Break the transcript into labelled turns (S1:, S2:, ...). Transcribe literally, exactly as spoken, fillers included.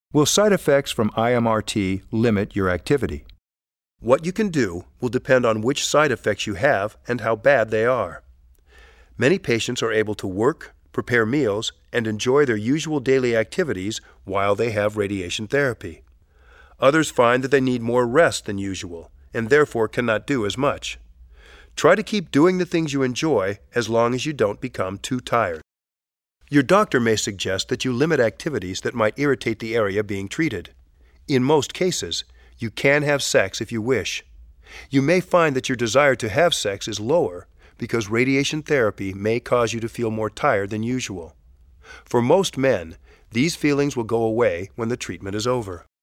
S1: Will side effects from I M R T limit your activity?
S2: What you can do will depend on which side effects you have and how bad they are. Many patients are able to work, prepare meals, and enjoy their usual daily activities while they have radiation therapy. Others find that they need more rest than usual and therefore cannot do as much. Try to keep doing the things you enjoy as long as you don't become too tired. Your doctor may suggest that you limit activities that might irritate the area being treated. In most cases, you can have sex if you wish. You may find that your desire to have sex is lower because radiation therapy may cause you to feel more tired than usual. For most men, these feelings will go away when the treatment is over.